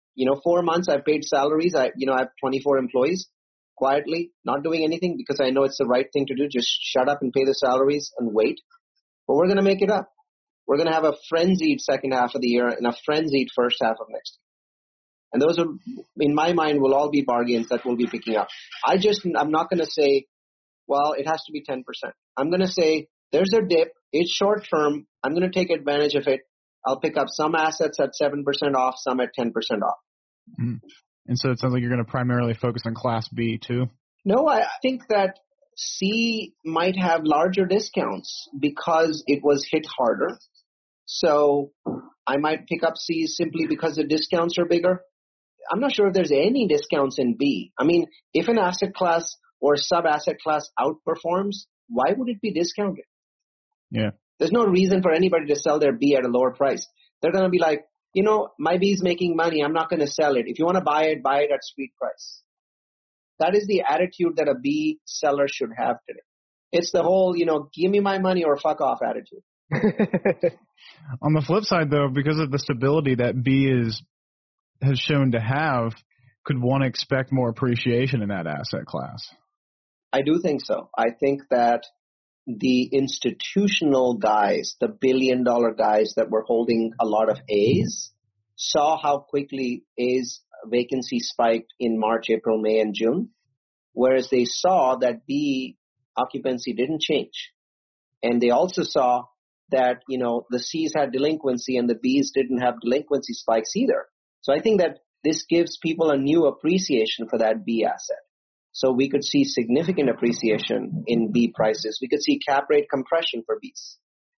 4 months I've paid salaries. I have 24 employees quietly, not doing anything because I know it's the right thing to do. Just shut up and pay the salaries and wait. But we're going to make it up. We're going to have a frenzied second half of the year and a frenzied first half of next year. And those are, in my mind, will all be bargains that we'll be picking up. I'm not going to say, well, it has to be 10%. I'm going to say, there's a dip. It's short term. I'm going to take advantage of it. I'll pick up some assets at 7% off, some at 10% off. Mm-hmm. And so it sounds like you're going to primarily focus on Class B too? No, I think that C might have larger discounts because it was hit harder. So I might pick up C simply because the discounts are bigger. I'm not sure if there's any discounts in B. I mean, if an asset class or sub-asset class outperforms, why would it be discounted? Yeah. There's no reason for anybody to sell their B at a lower price. They're going to be like, my B is making money. I'm not going to sell it. If you want to buy it at street price. That is the attitude that a B seller should have today. It's the whole, give me my money or fuck off attitude. On the flip side, though, because of the stability that B has shown to have, could one expect more appreciation in that asset class? I do think so. I think that the institutional guys, the billion-dollar guys that were holding a lot of A's, saw how quickly A's vacancy spiked in March, April, May, and June, whereas they saw that B occupancy didn't change. And they also saw that, the C's had delinquency and the B's didn't have delinquency spikes either. So I think that this gives people a new appreciation for that B asset. So we could see significant appreciation in B prices. We could see cap rate compression for Bs.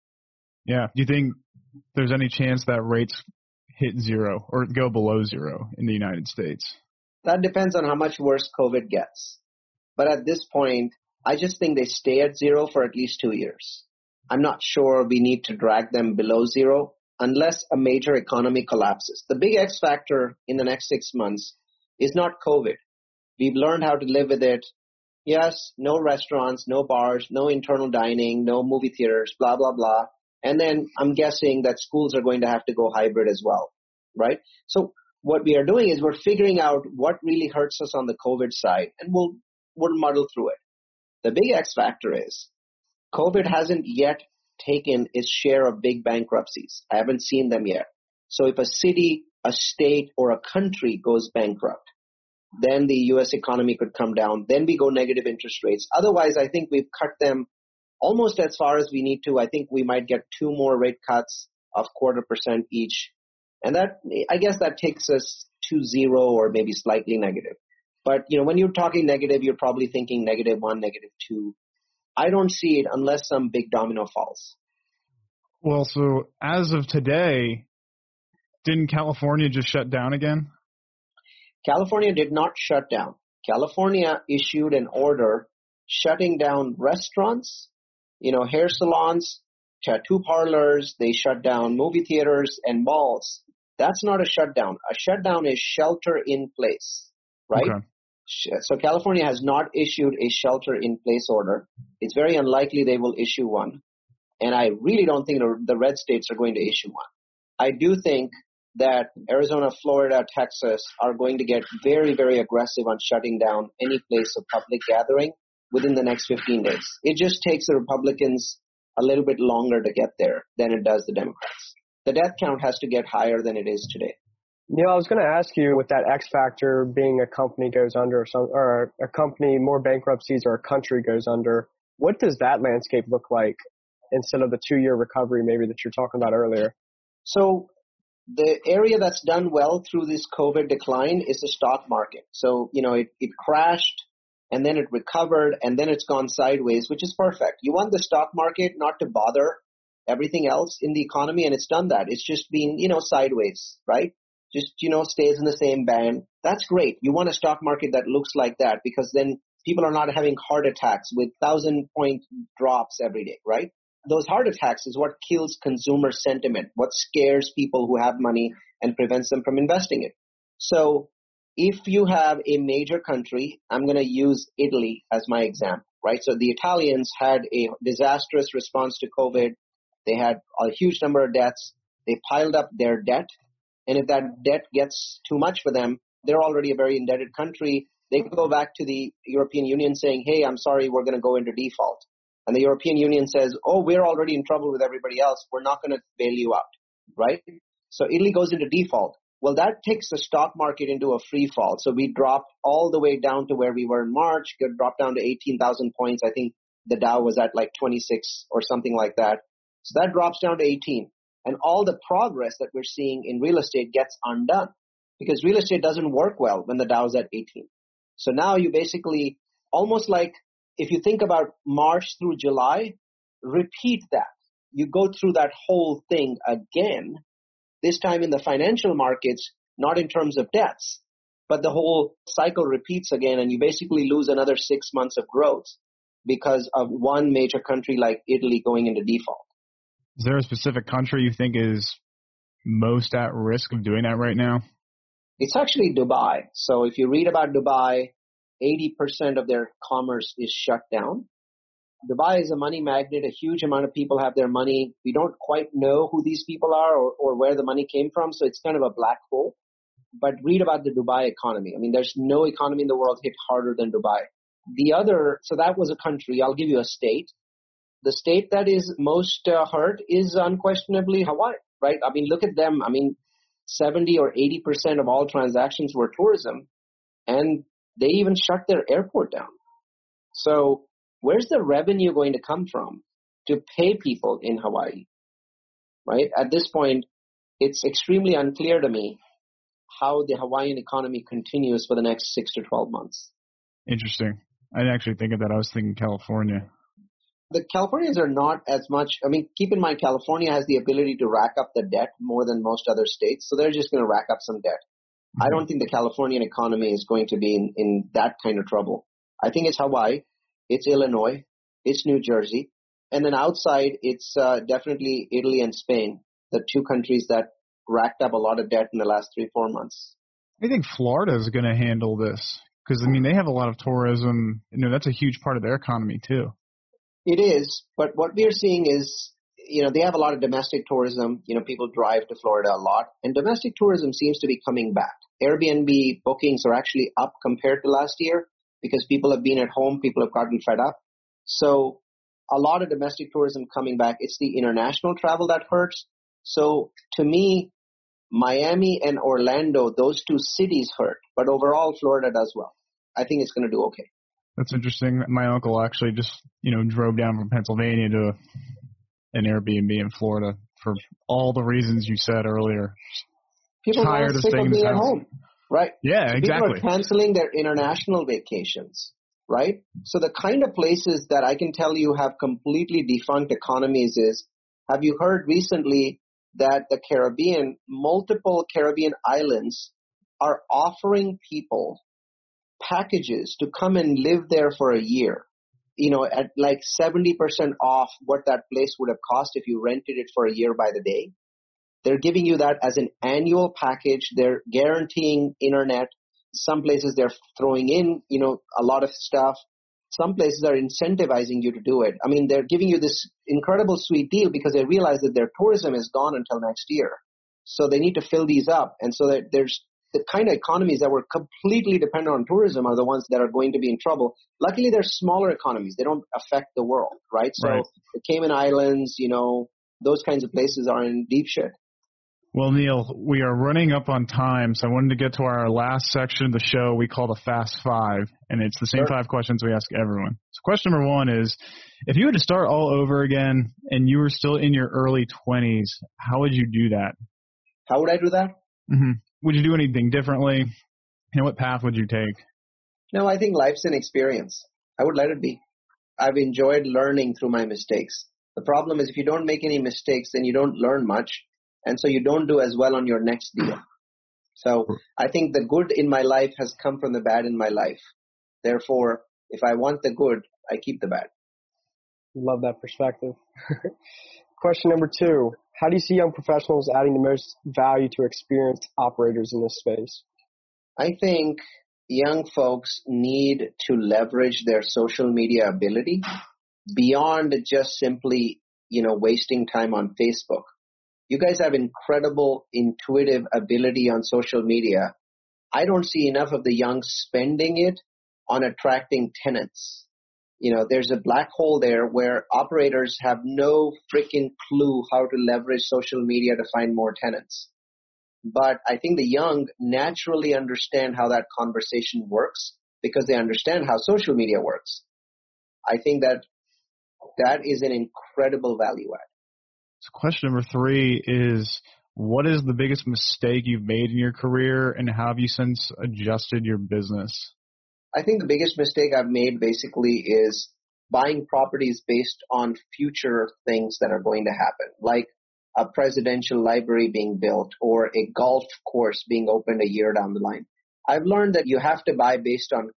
Yeah. Do you think there's any chance that rates hit zero or go below zero in the United States? That depends on how much worse COVID gets. But at this point, I just think they stay at zero for at least 2 years. I'm not sure we need to drag them below zero unless a major economy collapses. The big X factor in the next 6 months is not COVID. We've learned how to live with it. Yes, no restaurants, no bars, no internal dining, no movie theaters, blah, blah, blah. And then I'm guessing that schools are going to have to go hybrid as well, right? So what we are doing is we're figuring out what really hurts us on the COVID side, and we'll muddle through it. The big X factor is COVID hasn't yet taken its share of big bankruptcies. I haven't seen them yet. So if a city, a state, or a country goes bankrupt, then the U.S. economy could come down. Then we go negative interest rates. Otherwise, I think we've cut them almost as far as we need to. I think we might get 2 more rate cuts of 0.25% each. And that, I guess that takes us to zero or maybe slightly negative. But, when you're talking negative, you're probably thinking -1, -2. I don't see it unless some big domino falls. Well, so as of today, didn't California just shut down again? California did not shut down. California issued an order shutting down restaurants, hair salons, tattoo parlors. They shut down movie theaters and malls. That's not a shutdown. A shutdown is shelter in place, right? Okay. So California has not issued a shelter in place order. It's very unlikely they will issue one. And I really don't think the red states are going to issue one. I do think that Arizona, Florida, Texas are going to get very, very aggressive on shutting down any place of public gathering within the next 15 days. It just takes the Republicans a little bit longer to get there than it does the Democrats. The death count has to get higher than it is today. Neil, I was going to ask you, with that X factor being a company goes under or a company, more bankruptcies, or a country goes under, what does that landscape look like instead of the 2-year recovery maybe that you're talking about earlier? So the area that's done well through this COVID decline is the stock market. So, it crashed and then it recovered and then it's gone sideways, which is perfect. You want the stock market not to bother everything else in the economy, and it's done that. It's just been, sideways, right? Just, stays in the same band. That's great. You want a stock market that looks like that, because then people are not having heart attacks with 1,000-point drops every day, right? Those heart attacks is what kills consumer sentiment, what scares people who have money and prevents them from investing it. So if you have a major country, I'm going to use Italy as my example, right? So the Italians had a disastrous response to COVID. They had a huge number of deaths. They piled up their debt. And if that debt gets too much for them, they're already a very indebted country. They go back to the European Union saying, hey, I'm sorry, we're going to go into default. And the European Union says, oh, we're already in trouble with everybody else. We're not going to bail you out, right? So Italy goes into default. Well, that takes the stock market into a free fall. So we dropped all the way down to where we were in March, dropped down to 18,000 points. I think the Dow was at like 26 or something like that. So that drops down to 18. And all the progress that we're seeing in real estate gets undone, because real estate doesn't work well when the Dow's at 18. So now you basically, almost like if you think about March through July, repeat that. You go through that whole thing again, this time in the financial markets, not in terms of debts, but the whole cycle repeats again, and you basically lose another 6 months of growth because of one major country like Italy going into default. Is there a specific country you think is most at risk of doing that right now? It's actually Dubai. So if you read about Dubai, 80% of their commerce is shut down. Dubai is a money magnet. A huge amount of people have their money. We don't quite know who these people are or where the money came from, so it's kind of a black hole. But read about the Dubai economy. I mean, there's no economy in the world hit harder than Dubai. So that was a country. I'll give you a state. The state that is most hurt is unquestionably Hawaii, right? I mean, look at them. I mean, 70 or 80% of all transactions were tourism, and they even shut their airport down. So where's the revenue going to come from to pay people in Hawaii, right? At this point, it's extremely unclear to me how the Hawaiian economy continues for the next 6 to 12 months. Interesting. I didn't actually think of that. I was thinking California. The Californians are not as much. I mean, keep in mind, California has the ability to rack up the debt more than most other states, so they're just going to rack up some debt. Mm-hmm. I don't think the Californian economy is going to be in that kind of trouble. I think it's Hawaii, it's Illinois, it's New Jersey, and then outside, it's definitely Italy and Spain, the two countries that racked up a lot of debt in the last 3-4 months. I think Florida is going to handle this because, I mean, they have a lot of tourism. That's a huge part of their economy, too. It is, but what we are seeing is, they have a lot of domestic tourism. People drive to Florida a lot, and domestic tourism seems to be coming back. Airbnb bookings are actually up compared to last year because people have been at home, people have gotten fed up. So a lot of domestic tourism coming back. It's the international travel that hurts. So to me, Miami and Orlando, those two cities hurt, but overall Florida does well. I think it's going to do okay. That's interesting. My uncle actually just, drove down from Pennsylvania to an Airbnb in Florida for all the reasons you said earlier. People tired are of sick staying of in being the at house. home, right? Yeah, so exactly. People are canceling their international vacations, right? So the kind of places that I can tell you have completely defunct economies is, have you heard recently that the Caribbean, multiple Caribbean islands are offering people packages to come and live there for a year, at like 70% off what that place would have cost if you rented it for a year by the day. They're giving you that as an annual package. They're guaranteeing internet. Some places they're throwing in, a lot of stuff. Some places are incentivizing you to do it. I mean, they're giving you this incredible sweet deal because they realize that their tourism is gone until next year. So they need to fill these up. And so that there's the kind of economies that were completely dependent on tourism are the ones that are going to be in trouble. Luckily, they're smaller economies. They don't affect the world, right? So the Cayman Islands, those kinds of places are in deep shit. Well, Neil, we are running up on time, so I wanted to get to our last section of the show we call the Fast Five, and it's the same 5 questions we ask everyone. So question number 1 is, if you had to start all over again and you were still in your early 20s, how would you do that? How would I do that? Mm-hmm. Would you do anything differently? And what path would you take? No, I think life's an experience. I would let it be. I've enjoyed learning through my mistakes. The problem is if you don't make any mistakes, then you don't learn much. And so you don't do as well on your next deal. So I think the good in my life has come from the bad in my life. Therefore, if I want the good, I keep the bad. Love that perspective. Question number 2. How do you see young professionals adding the most value to experienced operators in this space? I think young folks need to leverage their social media ability beyond just simply, wasting time on Facebook. You guys have incredible intuitive ability on social media. I don't see enough of the young spending it on attracting tenants. There's a black hole there where operators have no freaking clue how to leverage social media to find more tenants. But I think the young naturally understand how that conversation works because they understand how social media works. I think that is an incredible value add. So question number 3 is, what is the biggest mistake you've made in your career, and how have you since adjusted your business? I think the biggest mistake I've made basically is buying properties based on future things that are going to happen, like a presidential library being built or a golf course being opened a year down the line. I've learned that you have to buy based on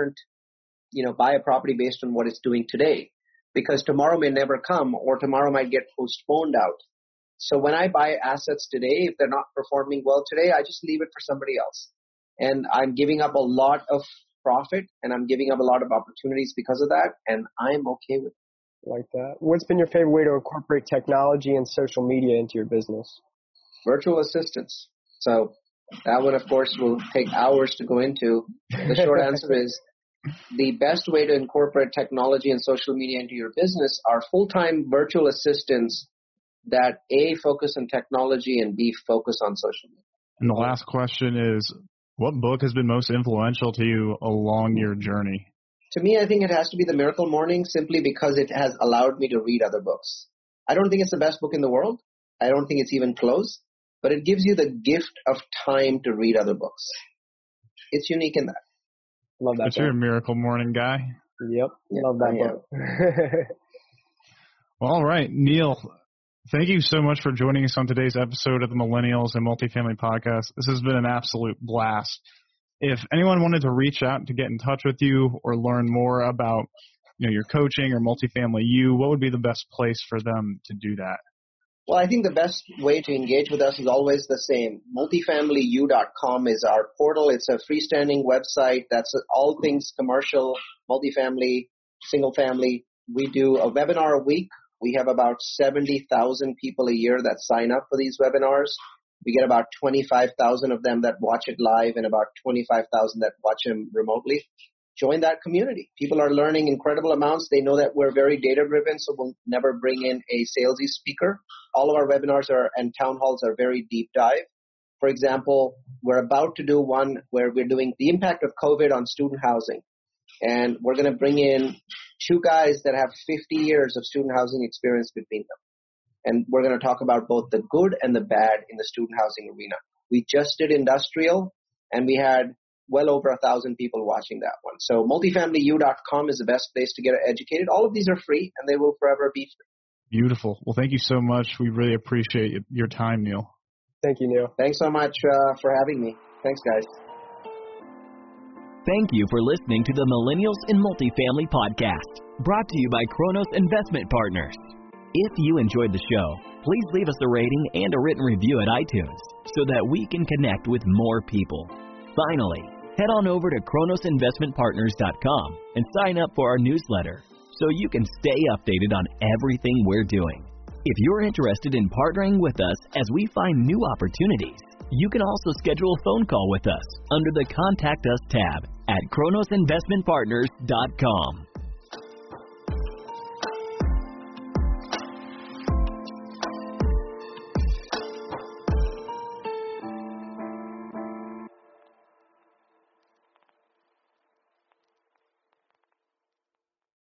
buy a property based on what it's doing today, because tomorrow may never come or tomorrow might get postponed out. So when I buy assets today, if they're not performing well today, I just leave it for somebody else. And I'm giving up a lot of profit and I'm giving up a lot of opportunities because of that, and I'm okay with it. Like that. What's been your favorite way to incorporate technology and social media into your business? Virtual assistants. So that one, of course, will take hours to go into. The short answer is the best way to incorporate technology and social media into your business are full-time virtual assistants that A, focus on technology, and B, focus on social media. And the last question is, what book has been most influential to you along your journey? To me, I think it has to be The Miracle Morning, simply because it has allowed me to read other books. I don't think it's the best book in the world. I don't think it's even close, but it gives you the gift of time to read other books. It's unique in that. Love that. But you're a Miracle Morning guy. Yep. Love that book. Well, all right, Neil, thank you so much for joining us on today's episode of the Millennials and Multifamily Podcast. This has been an absolute blast. If anyone wanted to reach out to get in touch with you or learn more about your coaching or Multifamily U, what would be the best place for them to do that? Well, I think the best way to engage with us is always the same. Multifamilyu.com is our portal. It's a freestanding website that's all things commercial, multifamily, single family. We do a webinar a week. We have about 70,000 people a year that sign up for these webinars. We get about 25,000 of them that watch it live and about 25,000 that watch them remotely. Join that community. People are learning incredible amounts. They know that we're very data-driven, so we'll never bring in a salesy speaker. All of our webinars and town halls are very deep dive. For example, we're about to do one where we're doing the impact of COVID on student housing. And we're going to bring in 2 guys that have 50 years of student housing experience between them. And we're going to talk about both the good and the bad in the student housing arena. We just did industrial, and we had well over 1,000 people watching that one. So multifamilyu.com is the best place to get educated. All of these are free, and they will forever be free. Beautiful. Well, thank you so much. We really appreciate your time, Neil. Thank you, Neil. Thanks so much for having me. Thanks, guys. Thank you for listening to the Millennials in Multifamily Podcast, brought to you by Kronos Investment Partners. If you enjoyed the show, please leave us a rating and a written review at iTunes so that we can connect with more people. Finally, head on over to KronosInvestmentPartners.com and sign up for our newsletter so you can stay updated on everything we're doing. If you're interested in partnering with us as we find new opportunities, you can also schedule a phone call with us under the Contact Us tab at KronosInvestmentPartners.com.